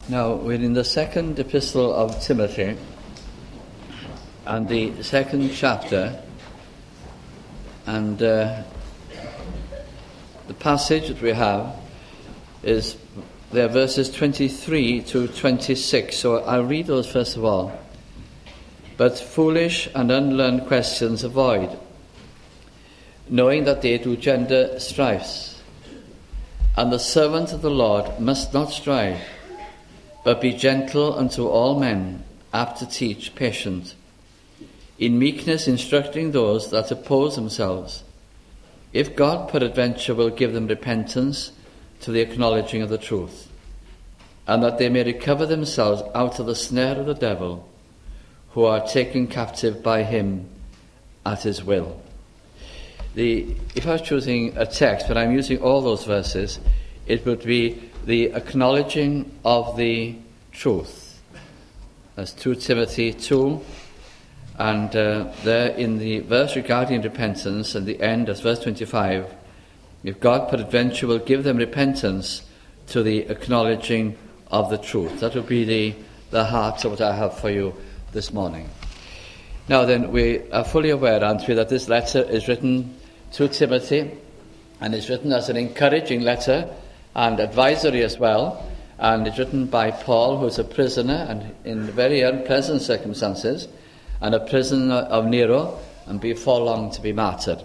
Now, we're in the second epistle of Timothy, and the second chapter, and the passage that we have is there, verses 23 to 26. So I'll read those first of all. But foolish and unlearned questions avoid, knowing that they do gender strifes. And the servant of the Lord must not strive, but be gentle unto all men, apt to teach, patient, in meekness instructing those that oppose themselves, if God peradventure will give them repentance to the acknowledging of the truth, and that they may recover themselves out of the snare of the devil, who are taken captive by him at his will. If I was choosing a text, but I'm using all those verses, it would be the acknowledging of the truth. That's 2 Timothy 2, and there in the verse regarding repentance, at the end, that's verse 25, if God peradventure will give them repentance to the acknowledging of the truth. That would be the heart of what I have for you this morning. Now then, we are fully aware, aren't we, that this letter is written to Timothy, and it's written as an encouraging letter and advisory as well, and it's written by Paul, who's a prisoner and in very unpleasant circumstances, and a prisoner of Nero, and before long to be martyred.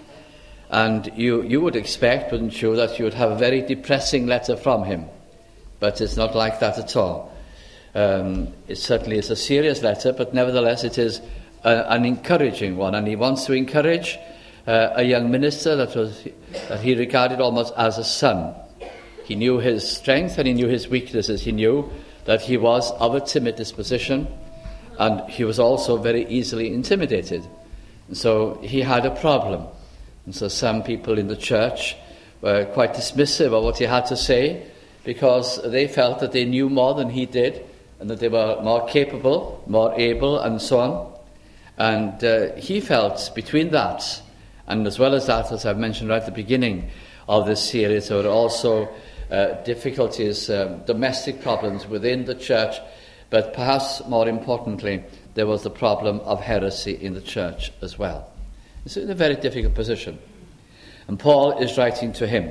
And you would expect, wouldn't you, that you would have a very depressing letter from him, but it's not like that at all. It certainly is a serious letter, but nevertheless it is an encouraging one, and he wants to encourage a young minister that he regarded almost as a son. He knew his strength and he knew his weaknesses. He knew that he was of a timid disposition, and he was also very easily intimidated. And so he had a problem. And so some people in the church were quite dismissive of what he had to say, because they felt that they knew more than he did, and that they were more capable, more able, and so on. And he felt between that, and as well as that, as I've mentioned right at the beginning of this series, there were also difficulties, domestic problems within the church, but perhaps more importantly, there was the problem of heresy in the church as well. It's in a very difficult position. And Paul is writing to him.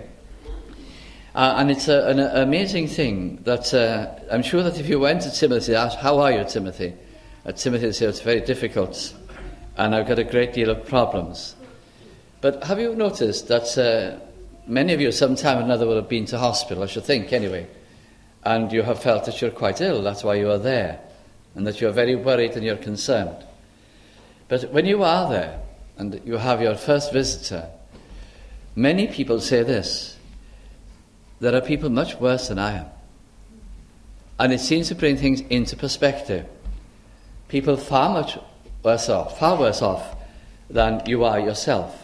And it's an amazing thing that I'm sure that if you went to Timothy and asked, how are you, Timothy? Timothy would say, it's very difficult, and I've got a great deal of problems. But have you noticed that many of you sometime or another will have been to hospital, I should think anyway, and you have felt that you're quite ill, that's why you are there, and that you're very worried and you're concerned. But when you are there, and you have your first visitor, many people say this: there are people much worse than I am. And it seems to bring things into perspective. People far worse off than you are yourself.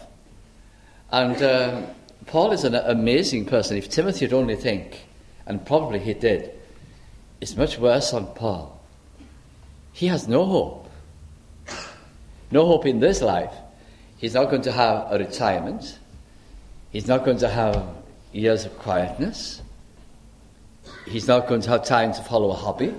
And Paul is an amazing person. If Timothy would only think, and probably he did, it's much worse on Paul. He has no hope. No hope in this life. He's not going to have a retirement. He's not going to have years of quietness. He's not going to have time to follow a hobby.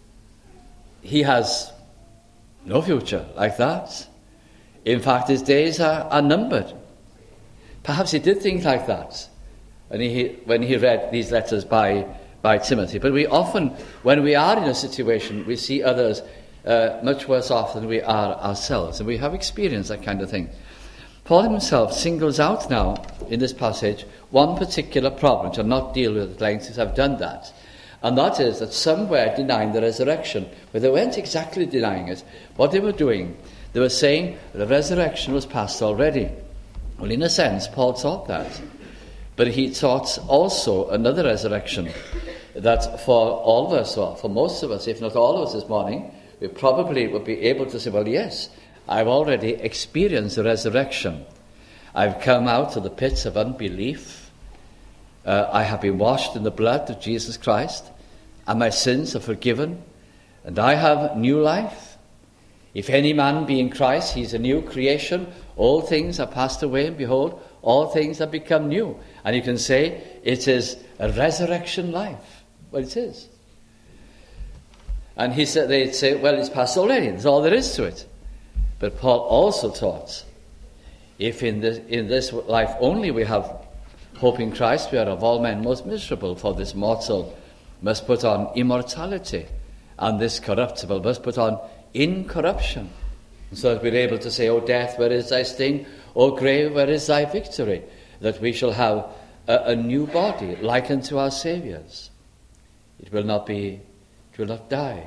He has no future like that. In fact, his days are numbered. Perhaps he did think like that when he read these letters by Timothy. But we often, when we are in a situation, we see others much worse off than we are ourselves. And we have experienced that kind of thing. Paul himself singles out now, in this passage, one particular problem, which I'll not deal with at length since I've done that. And that is that some were denying the resurrection. But they weren't exactly denying it. What they were doing, they were saying the resurrection was past already. Well, in a sense, Paul taught that. But he taught also another resurrection, that for all of us, or for most of us, if not all of us this morning, we probably would be able to say, well, yes, I've already experienced the resurrection. I've come out of the pits of unbelief. I have been washed in the blood of Jesus Christ, and my sins are forgiven, and I have new life. If any man be in Christ, he is a new creation. All things are passed away, and behold, all things have become new. And you can say it is a resurrection life. Well, it is. And they'd say, well, it's past already. That's all there is to it. But Paul also taught, if in this life only we have hope in Christ, we are of all men most miserable, for this mortal must put on immortality, and this corruptible must put on incorruption, so that we're able to say, O death, where is thy sting? O grave, where is thy victory? That we shall have a new body, like unto our Saviour's. It will not die.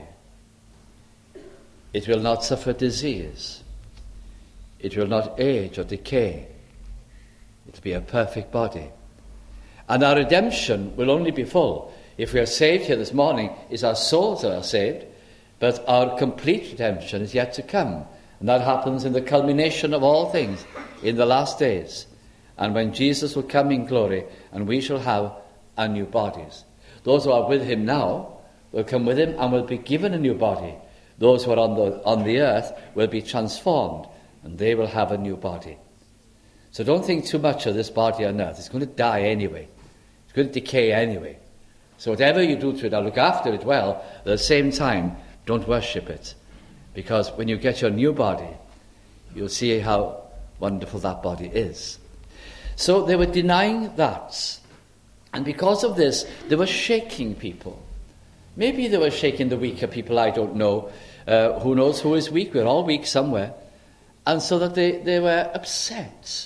It will not suffer disease. It will not age or decay. It will be a perfect body. And our redemption will only be full. If we are saved here this morning, it's our souls that are saved, but our complete redemption is yet to come. And that happens in the culmination of all things, in the last days. And when Jesus will come in glory, and we shall have our new bodies. Those who are with him now will come with him and will be given a new body. Those who are on the earth will be transformed, and they will have a new body. So don't think too much of this body on earth. It's going to die anyway. It's going to decay anyway. So whatever you do to it, now look after it well. At the same time, don't worship it. Because when you get your new body, you'll see how wonderful that body is. So they were denying that. And because of this, they were shaking people. Maybe they were shaking the weaker people, I don't know. Who knows who is weak? We're all weak somewhere. And so that they were upset.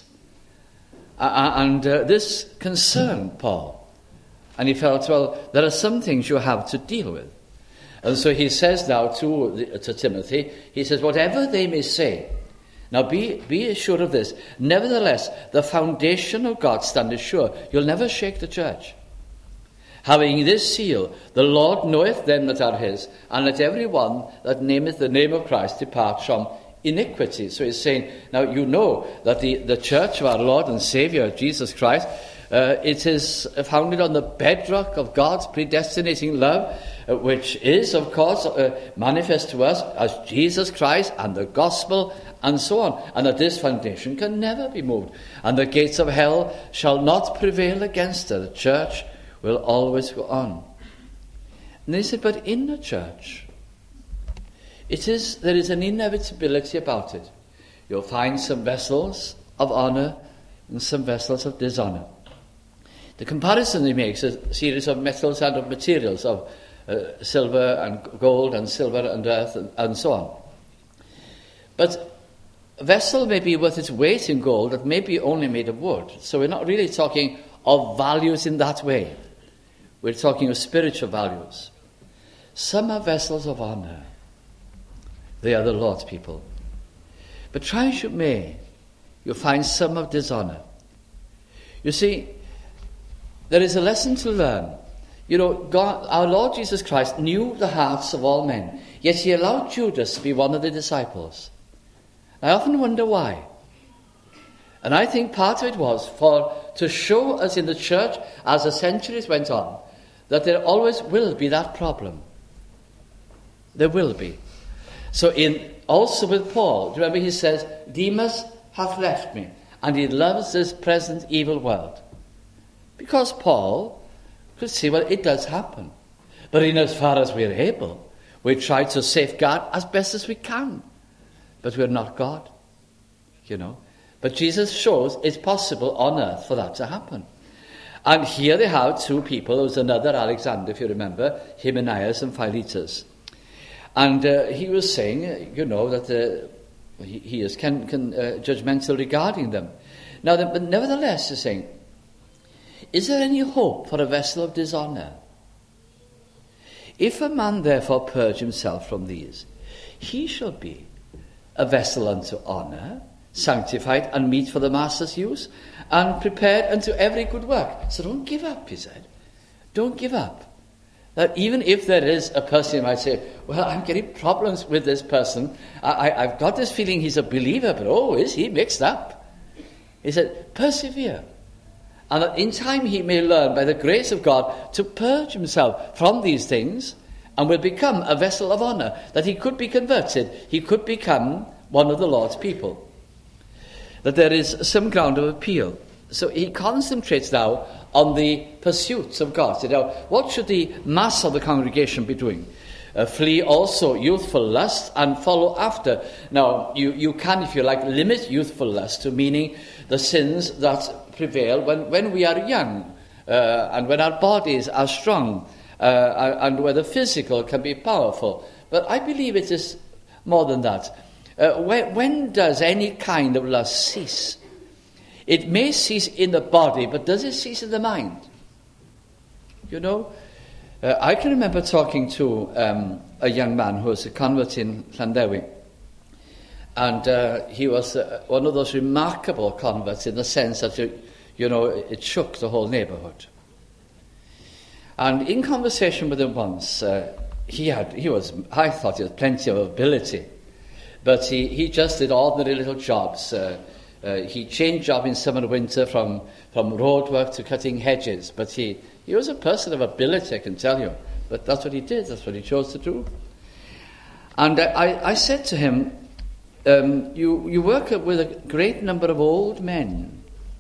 And this concerned Paul. And he felt, well, there are some things you have to deal with. And so he says now to Timothy, he says, whatever they may say, now be assured of this, nevertheless, the foundation of God standeth sure. You'll never shake the church. Having this seal, the Lord knoweth them that are his, and let every one that nameth the name of Christ depart from iniquity. So he's saying, now you know that the church of our Lord and Saviour, Jesus Christ, it is founded on the bedrock of God's predestinating love, which is, of course, manifest to us as Jesus Christ and the gospel and so on. And that this foundation can never be moved. And the gates of hell shall not prevail against her. The church will always go on. And they said, but in the church, there is an inevitability about it. You'll find some vessels of honour and some vessels of dishonour. The comparison he makes is a series of metals and of materials, of silver and gold and silver and earth and so on. But a vessel may be worth its weight in gold, that may be only made of wood. So we're not really talking of values in that way. We're talking of spiritual values. Some are vessels of honour. They are the Lord's people. But try as you may, you'll find some of dishonour. You see, there is a lesson to learn. You know, God, our Lord Jesus Christ knew the hearts of all men, yet he allowed Judas to be one of the disciples. I often wonder why. And I think part of it was to show us in the church, as the centuries went on, that there always will be that problem. There will be. So also with Paul, do you remember he says, Demas hath left me, and he loves this present evil world. Because Paul could see, well, it does happen. But in as far as we're able, we try to safeguard as best as we can. But we're not God, you know. But Jesus shows it's possible on earth for that to happen. And here they have two people. There was another Alexander, if you remember, Hymenaeus and Philetus. And he was saying, you know, that he is judgmental regarding them. Now, but nevertheless, he's saying, is there any hope for a vessel of dishonour? If a man therefore purge himself from these, he shall be a vessel unto honour, sanctified and meet for the master's use, and prepared unto every good work. So don't give up, he said. Don't give up. That even if there is a person who might say, well, I'm getting problems with this person. I've got this feeling he's a believer, but is he mixed up? He said, persevere. And that in time he may learn, by the grace of God, to purge himself from these things and will become a vessel of honour, that he could be converted, he could become one of the Lord's people. That there is some ground of appeal. So he concentrates now on the pursuits of God. So now, what should the mass of the congregation be doing? Flee also youthful lust and follow after. Now, you can, if you like, limit youthful lust to meaning the sins that prevail when we are young and when our bodies are strong and where the physical can be powerful. But I believe it is more than that. When does any kind of lust cease? It may cease in the body, but does it cease in the mind? You know, I can remember talking to a young man who was a convert in Llandewi. And he was one of those remarkable converts in the sense that, it shook the whole neighbourhood. And in conversation with him once, I thought he had plenty of ability. But he just did ordinary little jobs. He changed job in summer and winter from road work to cutting hedges. But he was a person of ability, I can tell you. But that's what he did. That's what he chose to do. And I said to him, you work with a great number of old men.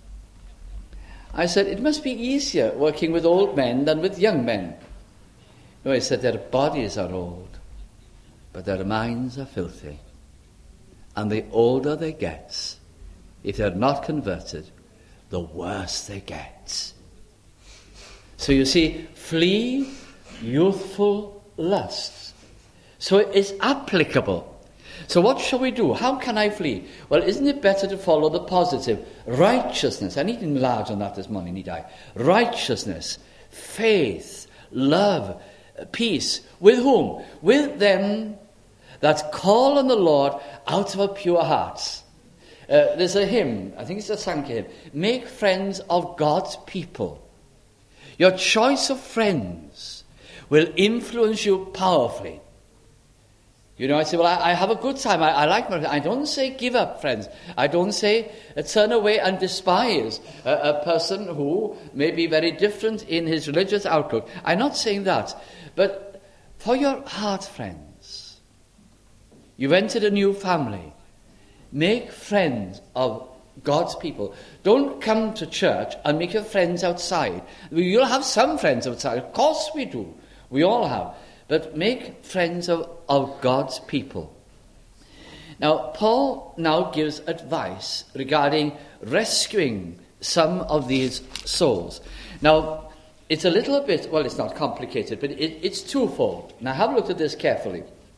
I said, it must be easier working with old men than with young men. No, he said, their bodies are old, but their minds are filthy. And the older they get, if they're not converted, the worse they get. So you see, flee youthful lusts. So it's applicable. So what shall we do? How can I flee? Well, isn't it better to follow the positive? Righteousness. I need to enlarge on that this morning, need I? Righteousness, faith, love, peace. With whom? With them that call on the Lord out of a pure heart. There's a hymn, I think it's a Sankey hymn. Make friends of God's people. Your choice of friends will influence you powerfully. I say, well, I have a good time. I like my friends. I don't say give up friends. I don't say turn away and despise a person who may be very different in his religious outlook. I'm not saying that. But for your heart friends, you've entered a new family. Make friends of God's people. Don't come to church and make your friends outside. You'll have some friends outside. Of course we do. We all have. But make friends of God's people. Now, Paul now gives advice regarding rescuing some of these souls. Now, it's a little bit, well, it's not complicated, but it's twofold. Now, have a look at this carefully.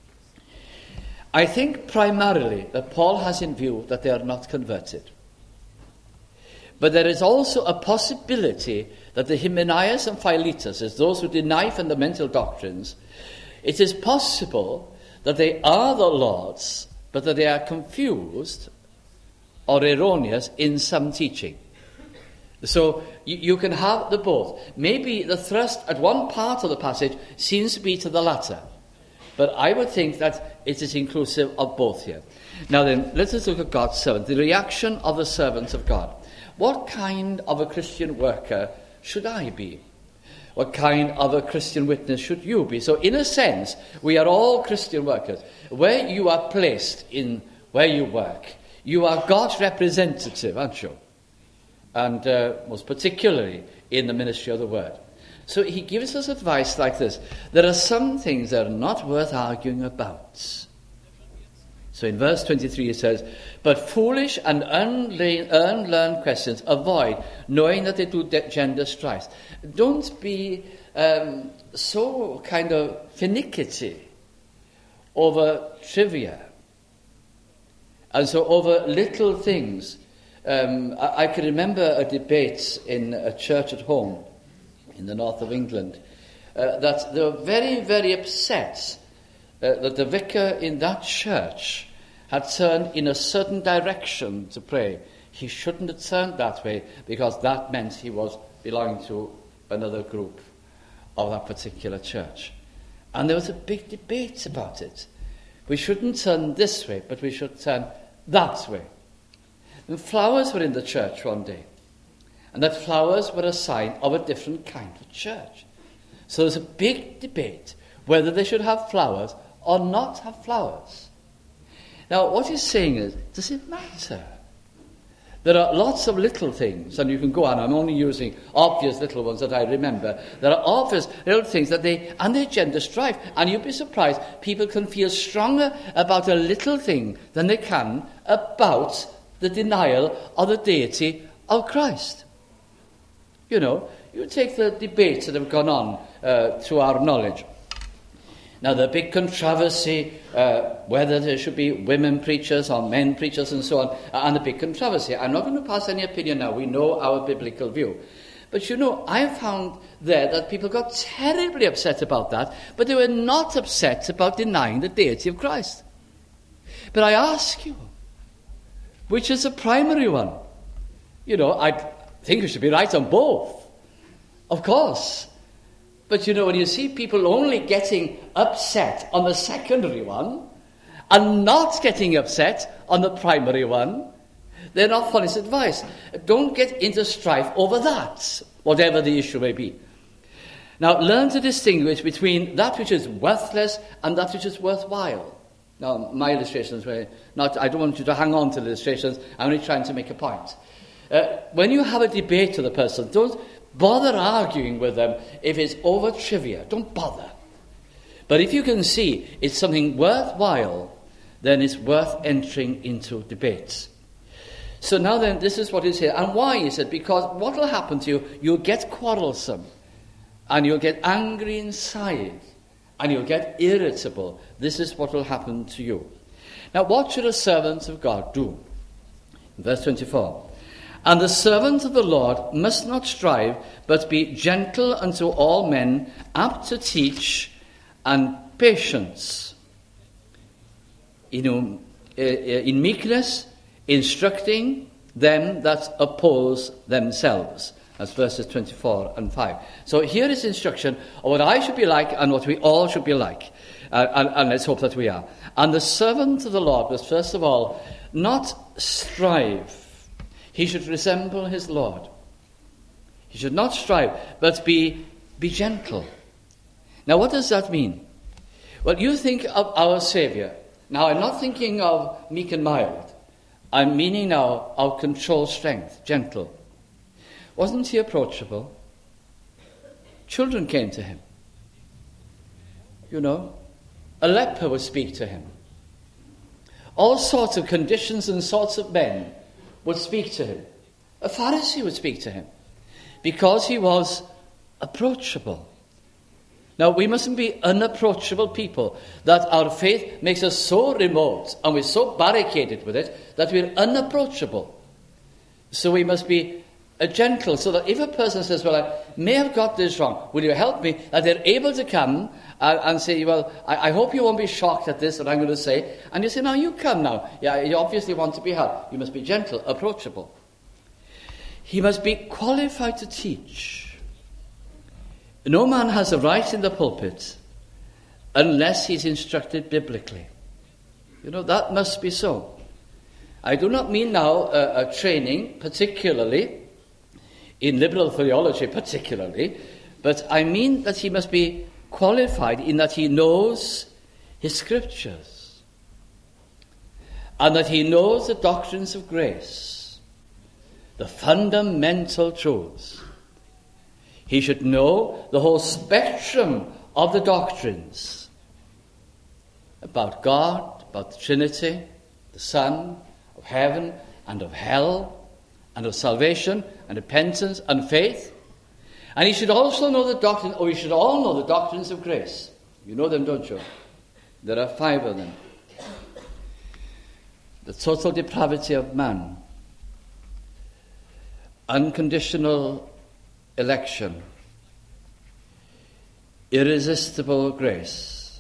I think primarily that Paul has in view that they are not converted. But there is also a possibility that the Hymenaeus and Philetus, as those who deny fundamental doctrines, it is possible that they are the Lord's, but that they are confused or erroneous in some teaching. So you can have the both. Maybe the thrust at one part of the passage seems to be to the latter. But I would think that it is inclusive of both here. Now then, let us look at God's servant, the reaction of the servants of God. What kind of a Christian worker should I be? What kind of a Christian witness should you be? So in a sense, we are all Christian workers. Where you are placed in where you work, you are God's representative, aren't you? And most particularly in the ministry of the word. So he gives us advice like this. There are some things that are not worth arguing about. So in verse 23 it says, but foolish and unlearned questions avoid, knowing that they do gender strife. Don't be so kind of finicky over trivia. And so over little things. I can remember a debate in a church at home in the north of England that they were very, very upset that the vicar in that church had turned in a certain direction to pray. He shouldn't have turned that way because that meant he was belonging to another group of that particular church. And there was a big debate about it. We shouldn't turn this way, but we should turn that way. And flowers were in the church one day. And that flowers were a sign of a different kind of church. So there's a big debate whether they should have flowers or not have flowers. Now, what he's saying is, does it matter? There are lots of little things, and you can go on. I'm only using obvious little ones that I remember. There are obvious little things that they gender strife. And you'd be surprised, people can feel stronger about a little thing than they can about the denial of the deity of Christ. You know, you take the debates that have gone on through our knowledge. Now, the big controversy, whether there should be women preachers or men preachers and so on, and the big controversy. I'm not going to pass any opinion now. We know our biblical view. But you know, I found there that people got terribly upset about that, but they were not upset about denying the deity of Christ. But I ask you, which is the primary one? You know, I think we should be right on both, of course. But you know, when you see people only getting upset on the secondary one and not getting upset on the primary one, they're not following his advice. Don't get into strife over that, whatever the issue may be. Now, learn to distinguish between that which is worthless and that which is worthwhile. Now, my illustrations were not, I don't want you to hang on to the illustrations, I'm only trying to make a point. When you have a debate with a person, don't bother arguing with them if it's over trivia. Don't bother. But if you can see it's something worthwhile, then it's worth entering into debates. So now then, this is what is here. And why is it? Because what will happen to you, you'll get quarrelsome, and you'll get angry inside, and you'll get irritable. This is what will happen to you. Now, what should a servant of God do? Verse 24. And the servant of the Lord must not strive, but be gentle unto all men, apt to teach, and patience. You know, in meekness, instructing them that oppose themselves. That's verses 24 and 5. So here is instruction of what I should be like and what we all should be like. And let's hope that we are. And the servant of the Lord must first of all not strive. He should resemble his Lord. He should not strive, but be gentle. Now, what does that mean? Well, you think of our Saviour. Now, I'm not thinking of meek and mild. I'm meaning now of controlled strength, gentle. Wasn't he approachable? Children came to him. You know, a leper would speak to him. All sorts of conditions and sorts of men would speak to him. A Pharisee would speak to him because he was approachable. Now, we mustn't be unapproachable people, that our faith makes us so remote and we're so barricaded with it that we're unapproachable. So we must be gentle, so that if a person says, well, I may have got this wrong, will you help me? That they're able to come and say, well, I hope you won't be shocked at this, what I'm going to say. And you say, no, you come now. Yeah, you obviously want to be helped. You must be gentle, approachable. He must be qualified to teach. No man has a right in the pulpit unless he's instructed biblically. You know, that must be so. I do not mean now a training, particularly in liberal theology, but I mean that he must be qualified in that he knows his scriptures and that he knows the doctrines of grace, the fundamental truths. He should know the whole spectrum of the doctrines about God, about the Trinity, the Son, of heaven and of hell, and of salvation and repentance and faith. And he should also know the doctrine, or we should all know the doctrines of grace. You know them, don't you? There are 5 of them. The total depravity of man, unconditional election, irresistible grace,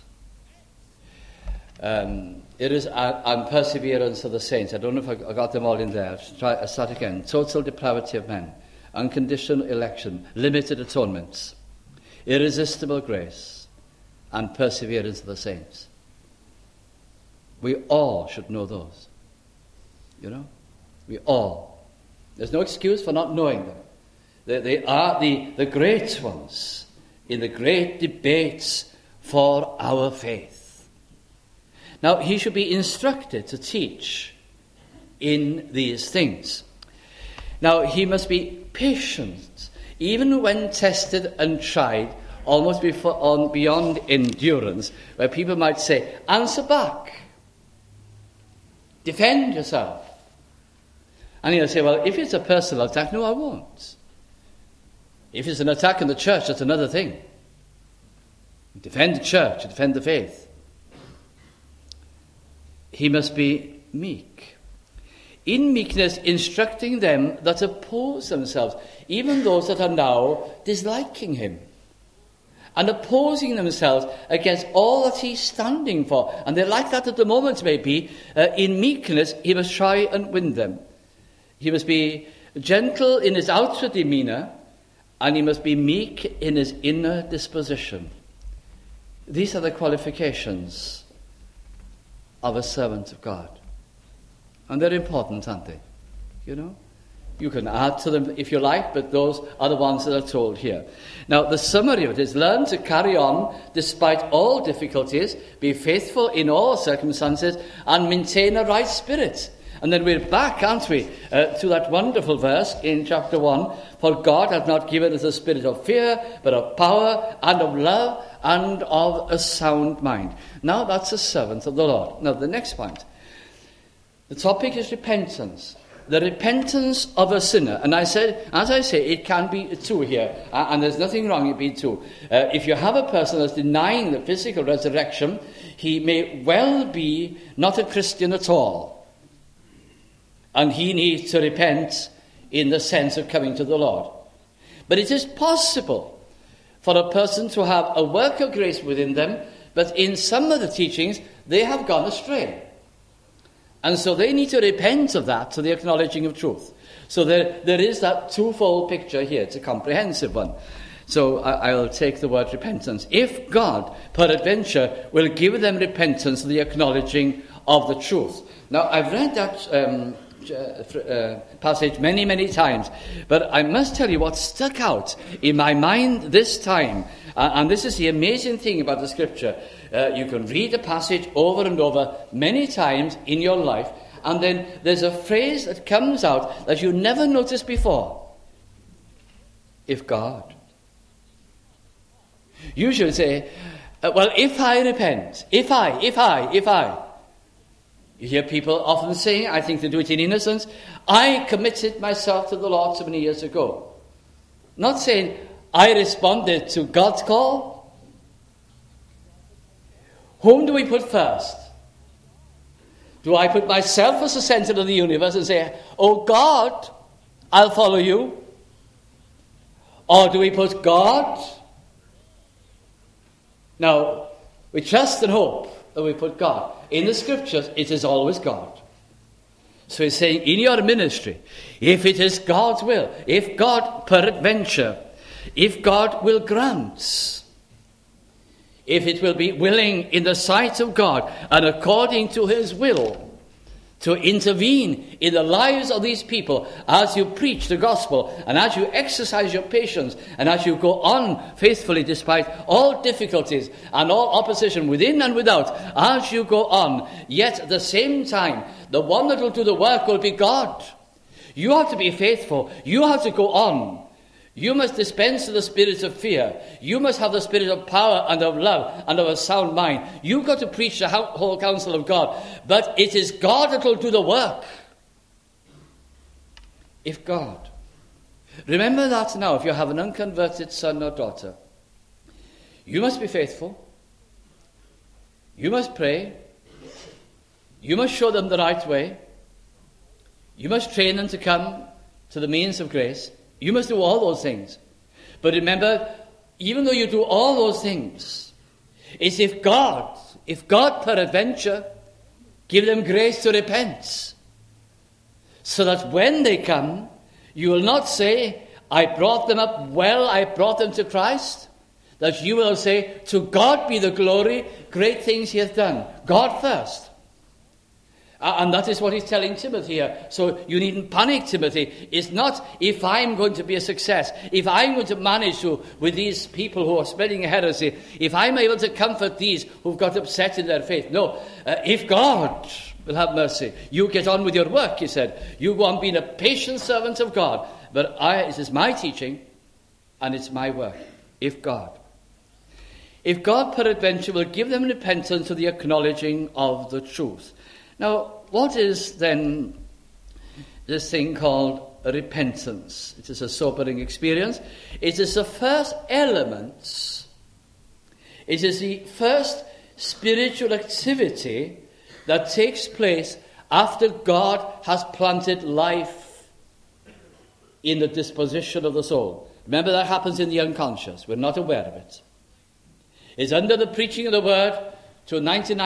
and perseverance of the saints. I don't know if I got them all in there. I'll start again. Total depravity of men, unconditional election, limited atonements, irresistible grace, and perseverance of the saints. We all should know those. You know? We all. There's no excuse for not knowing them. They are the great ones in the great debates for our faith. Now, he should be instructed to teach in these things. Now, he must be patient, even when tested and tried, almost beyond endurance, where people might say, answer back. Defend yourself. And he'll say, well, if it's a personal attack, no, I won't. If it's an attack on the church, that's another thing. Defend the church, defend the faith. He must be meek. In meekness, instructing them that oppose themselves, even those that are now disliking him, and opposing themselves against all that he's standing for. And they're like that at the moment, maybe. In meekness, he must try and win them. He must be gentle in his outward demeanour, and he must be meek in his inner disposition. These are the qualifications of a servant of God. And they're important, aren't they? You know? You can add to them if you like, but those are the ones that are told here. Now, the summary of it is learn to carry on despite all difficulties, be faithful in all circumstances, and maintain a right spirit. And then we're back, aren't we, to that wonderful verse in chapter 1. For God hath not given us a spirit of fear, but of power and of love and of a sound mind. Now, that's a servant of the Lord. Now, the next point. The topic is repentance. The repentance of a sinner. And I said, as I say, it can be two here. And there's nothing wrong in being two. If you have a person that's denying the physical resurrection, he may well be not a Christian at all. And he needs to repent in the sense of coming to the Lord. But it is possible for a person to have a work of grace within them, but in some of the teachings, they have gone astray. And so they need to repent of that to the acknowledging of truth. So there is that twofold picture here. It's a comprehensive one. So I'll take the word repentance. If God, peradventure, will give them repentance to the acknowledging of the truth. Now, I've read that passage many, many times, but I must tell you what stuck out in my mind this time. And this is the amazing thing about the Scripture. You can read a passage over and over many times in your life, and then there's a phrase that comes out that you never noticed before. If God. You should say, well, if I repent, if I. You hear people often saying, I think they do it in innocence, I committed myself to the Lord so many years ago. Not saying, I responded to God's call. Whom do we put first? Do I put myself as the center of the universe and say, oh God, I'll follow you? Or do we put God? Now, we trust and hope that we put God. In the Scriptures, it is always God. So he's saying, in your ministry, if it is God's will, if God peradventure, if God will grant, if it will be willing in the sight of God and according to his will to intervene in the lives of these people as you preach the gospel and as you exercise your patience and as you go on faithfully despite all difficulties and all opposition within and without, as you go on, yet at the same time, the one that will do the work will be God. You have to be faithful. You have to go on. You must dispense the spirit of fear. You must have the spirit of power and of love and of a sound mind. You've got to preach the whole counsel of God. But it is God that will do the work. If God. Remember that now if you have an unconverted son or daughter. You must be faithful. You must pray. You must show them the right way. You must train them to come to the means of grace. You must do all those things. But remember, even though you do all those things, it's if God peradventure, give them grace to repent. So that when they come, you will not say, I brought them up well, I brought them to Christ. That you will say, to God be the glory, great things he hath done. God first. And that is what he's telling Timothy here. So you needn't panic, Timothy. It's not if I'm going to be a success, if I'm going to manage to, with these people who are spreading a heresy, if I'm able to comfort these who've got upset in their faith. No, if God, will have mercy. You get on with your work, he said. You go on being a patient servant of God. But it is my teaching, and it's my work. If God peradventure will give them repentance to the acknowledging of the truth. Now, what is then this thing called repentance? It is a sobering experience. It is the first element. It is the first spiritual activity that takes place after God has planted life in the disposition of the soul. Remember, that happens in the unconscious. We're not aware of it. It's under the preaching of the word to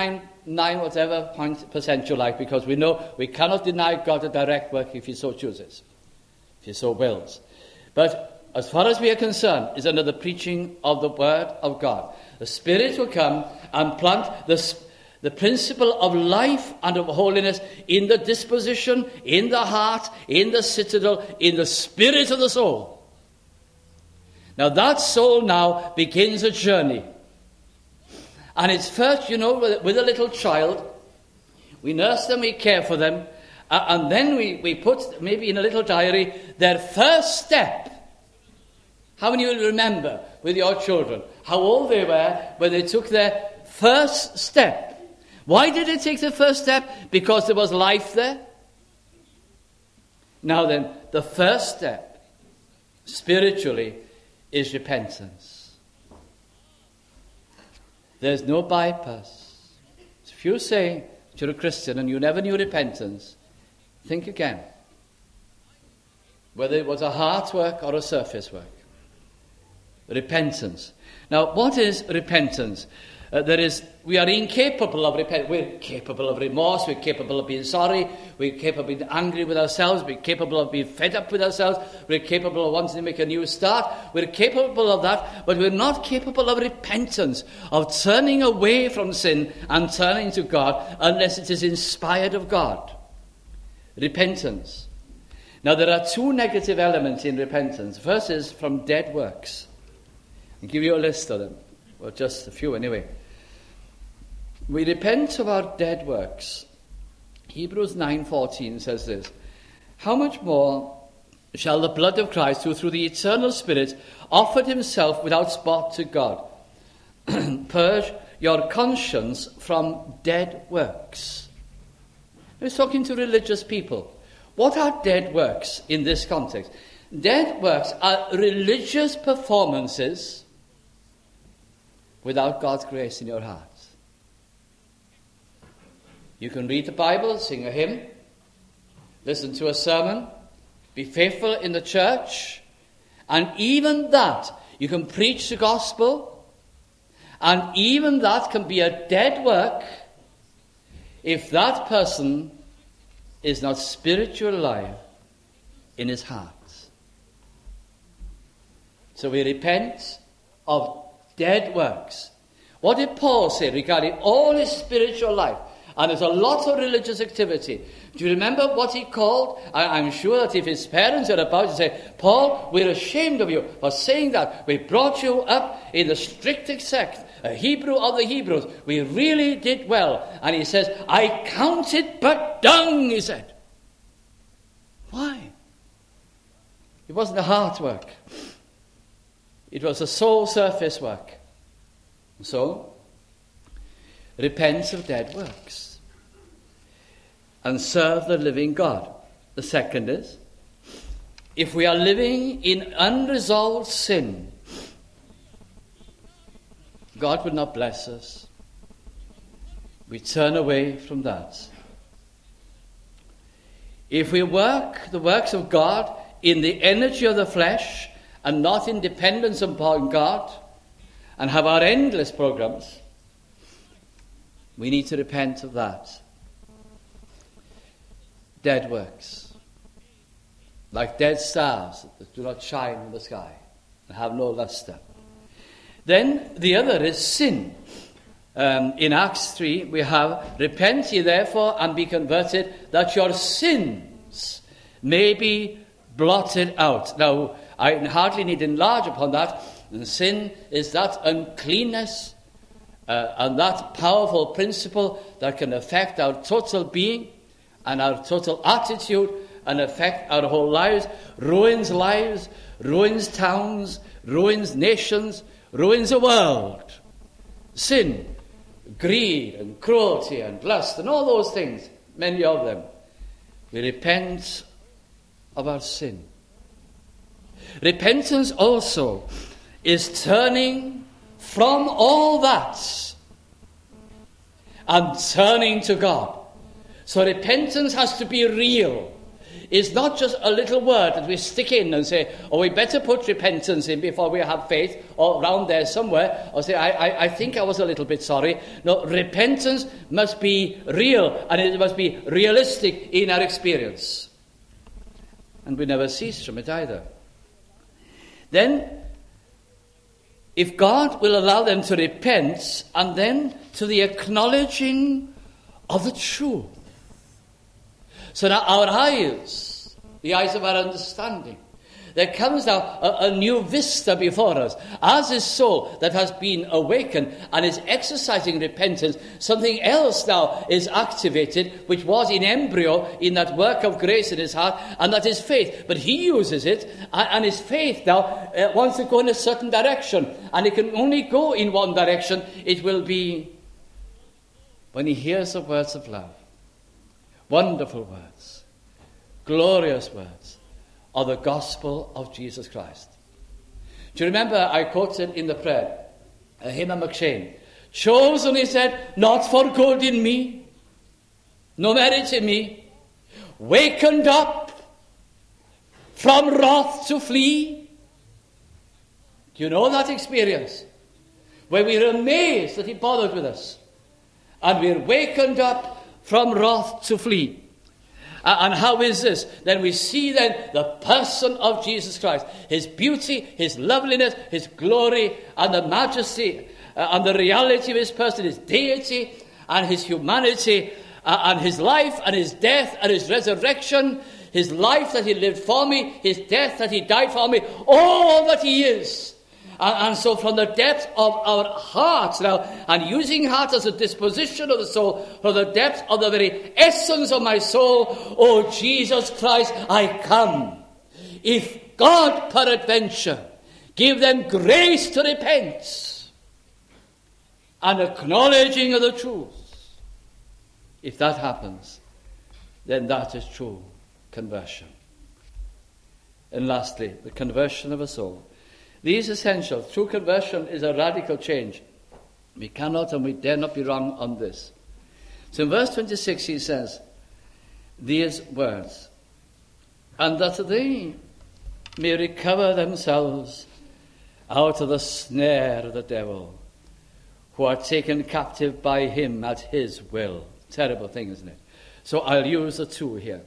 99% you like, because we know we cannot deny God a direct work if he so chooses, if he so wills. But as far as we are concerned, it's under the preaching of the word of God. The Spirit will come and plant the principle of life and of holiness in the disposition, in the heart, in the citadel, in the spirit of the soul. Now that soul now begins a journey. And it's first, with a little child, we nurse them, we care for them, and then we put, maybe in a little diary, their first step. How many of you remember with your children how old they were when they took their first step? Why did they take the first step? Because there was life there. Now then, the first step, spiritually, is repentance. There's no bypass. If you say you're a Christian and you never knew repentance, think again. Whether it was a heart work or a surface work. Repentance. Now, what is repentance? We are incapable of repentance. We're capable of remorse. We're capable of being sorry. We're capable of being angry with ourselves. We're capable of being fed up with ourselves. We're capable of wanting to make a new start. We're capable of that, but we're not capable of repentance, of turning away from sin and turning to God, unless it is inspired of God. Repentance. Now, there are two negative elements in repentance. First is from dead works. I'll give you a list of them, or just a few anyway. We repent of our dead works. Hebrews 9:14 says this: how much more shall the blood of Christ, who through the eternal Spirit offered himself without spot to God, purge your conscience from dead works? He's talking to religious people. What are dead works in this context? Dead works are religious performances without God's grace in your heart. You can read the Bible, sing a hymn, listen to a sermon, be faithful in the church, and even that, you can preach the gospel, and even that can be a dead work if that person is not spiritually alive in his heart. So we repent of dead works. What did Paul say regarding all his spiritual life? And there's a lot of religious activity. Do you remember what he called? I'm sure that if his parents are about to say, Paul, we're ashamed of you for saying that. We brought you up in the strictest sect, a Hebrew of the Hebrews. We really did well. And he says, I count it but dung, he said. Why? It wasn't a heart work. It was a soul surface work. So, repent of dead works and serve the living God. The second is, if we are living in unresolved sin, God would not bless us. We turn away from that. If we work the works of God in the energy of the flesh and not in dependence upon God, and have our endless programs, we need to repent of that. Dead works, like dead stars that do not shine in the sky and have no luster. Then the other is sin. In Acts 3 we have, repent ye therefore and be converted, that your sins may be blotted out. Now, I hardly need to enlarge upon that. And sin is that uncleanness And that powerful principle that can affect our total being and our total attitude and affect our whole lives, ruins towns, ruins nations, ruins a world. Sin, greed and cruelty and lust and all those things, many of them. We repent of our sin. Repentance also is turning from all that and turning to God. So repentance has to be real. It's not just a little word that we stick in and say, oh, we better put repentance in before we have faith, or around there somewhere, or say, I think I was a little bit sorry. No, repentance must be real, and it must be realistic in our experience. And we never cease from it either. Then, if God will allow them to repent, and then to the acknowledging of the truth. So now our eyes, the eyes of our understanding, there comes now a new vista before us. As this soul that has been awakened and is exercising repentance, something else now is activated, which was in embryo in that work of grace in his heart, and that is faith. But he uses it, and his faith now wants to go in a certain direction, and it can only go in one direction. It will be when he hears the words of love. Wonderful words, glorious words of the gospel of Jesus Christ. Do you remember I quoted in the prayer, a hymn of McShane, chosen, he said, not for good in me, no merit in me, wakened up from wrath to flee. Do you know that experience? Where we're amazed that he bothered with us, and we're wakened up from wrath to flee. And how is this? Then we see then the person of Jesus Christ, his beauty, his loveliness, his glory, and the majesty, and the reality of his person, his deity, and his humanity, and his life, and his death, and his resurrection, his life that he lived for me, his death that he died for me, all that he is. And so from the depth of our hearts now, and using heart as a disposition of the soul, from the depth of the very essence of my soul, O Jesus Christ, I come. If God peradventure give them grace to repent, and acknowledging of the truth, if that happens, then that is true conversion. And lastly, the conversion of a soul. These essentials. True conversion is a radical change. We cannot and we dare not be wrong on this. So in verse 26 he says these words, and that they may recover themselves out of the snare of the devil, who are taken captive by him at his will. Terrible thing, isn't it? So I'll use the two here.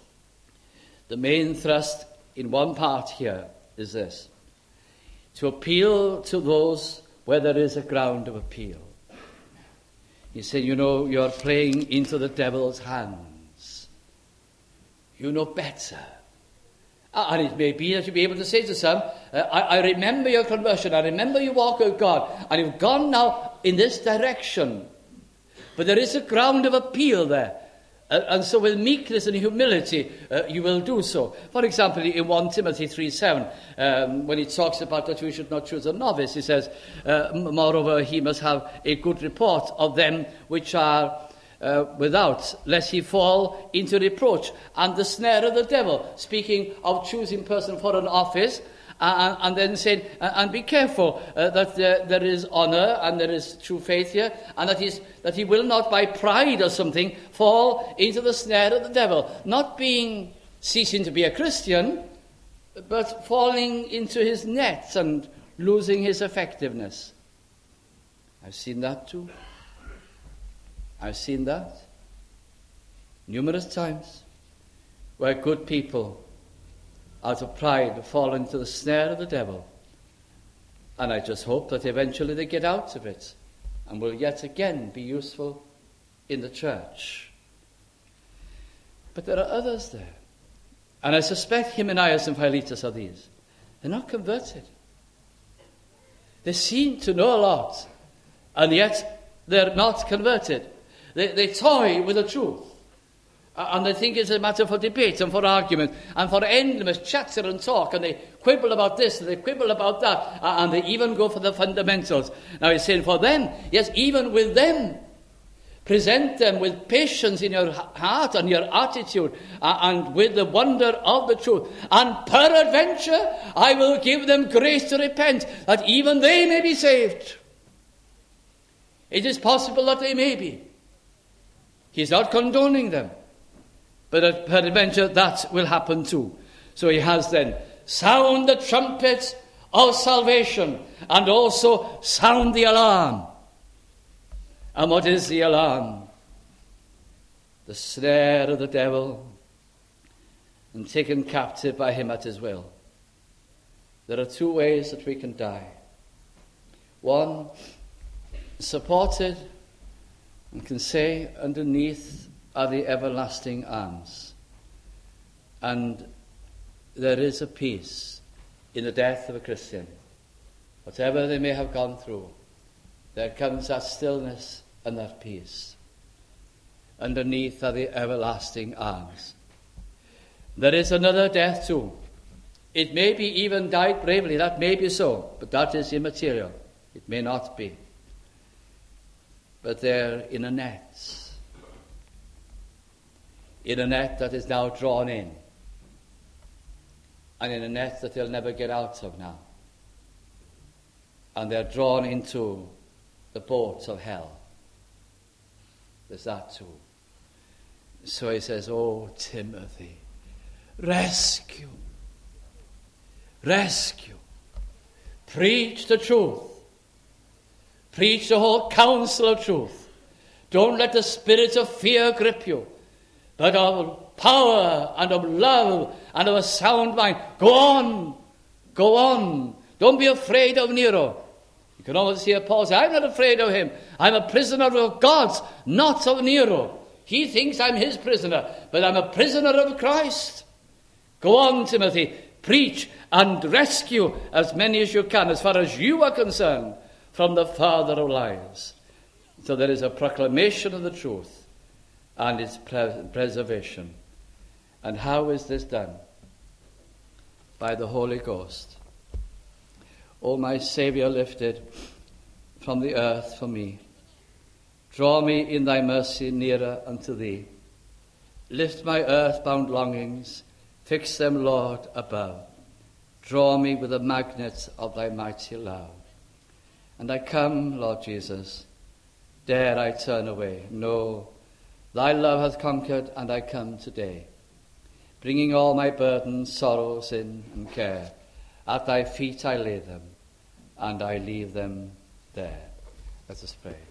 The main thrust in one part here is this: to appeal to those where there is a ground of appeal. You say, you're playing into the devil's hands. You know better. And it may be that you'll be able to say to some, I remember your conversion, I remember your walk with God, and you've gone now in this direction. But there is a ground of appeal there. And so with meekness and humility, you will do so. For example, in 1 Timothy 3:7, when he talks about that we should not choose a novice, he says, moreover, he must have a good report of them which are without, lest he fall into reproach and the snare of the devil. Speaking of choosing person for an office, and then saying, and be careful that there is honor and there is true faith here, and that he will not by pride or something fall into the snare of the devil. Not ceasing to be a Christian, but falling into his nets and losing his effectiveness. I've seen that too. I've seen that numerous times, where good people out of pride fall into the snare of the devil. And I just hope that eventually they get out of it and will yet again be useful in the church. But there are others there. And I suspect Hymenaeus and Philetus are these. They're not converted. They seem to know a lot, and yet they're not converted. They toy with the truth. And they think it's a matter for debate and for argument and for endless chatter and talk. And they quibble about this and they quibble about that. And they even go for the fundamentals. Now he's saying for them, yes, even with them, present them with patience in your heart and your attitude and with the wonder of the truth. And peradventure, I will give them grace to repent, that even they may be saved. It is possible that they may be. He's not condoning them. But peradventure, that will happen too. So he has then, sound the trumpet of salvation and also sound the alarm. And what is the alarm? The snare of the devil and taken captive by him at his will. There are two ways that we can die. One, supported and can say underneath are the everlasting arms. And there is a peace in the death of a Christian. Whatever they may have gone through, there comes that stillness and that peace. Underneath are the everlasting arms. There is another death too. It may be even died bravely, that may be so, but that is immaterial. It may not be. But they're in a net. In a net that is now drawn in. And in a net that they'll never get out of now. And they're drawn into the boat of hell. There's that too. So he says, oh, Timothy, rescue. Rescue. Preach the truth. Preach the whole counsel of truth. Don't let the spirit of fear grip you, but of power and of love and of a sound mind. Go on. Go on. Don't be afraid of Nero. You can always hear Paul say, I'm not afraid of him. I'm a prisoner of God, not of Nero. He thinks I'm his prisoner, but I'm a prisoner of Christ. Go on, Timothy. Preach and rescue as many as you can, as far as you are concerned, from the father of lies. So there is a proclamation of the truth and its preservation. And how is this done? By the Holy Ghost. O my Saviour lifted from the earth for me, draw me in thy mercy nearer unto thee. Lift my earth-bound longings, fix them, Lord, above. Draw me with the magnet of thy mighty love. And I come, Lord Jesus, dare I turn away? No, thy love hath conquered, and I come today, bringing all my burdens, sorrow, sin, and care. At thy feet I lay them, and I leave them there. Let us pray.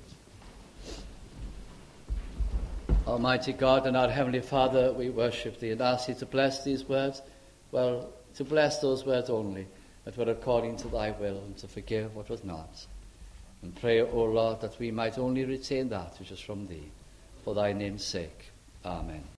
Almighty God and our Heavenly Father, we worship thee and ask thee to bless these words. Well, to bless those words only that were according to thy will, and to forgive what was not. And pray, O Lord, that we might only retain that which is from thee, for thy name's sake. Amen.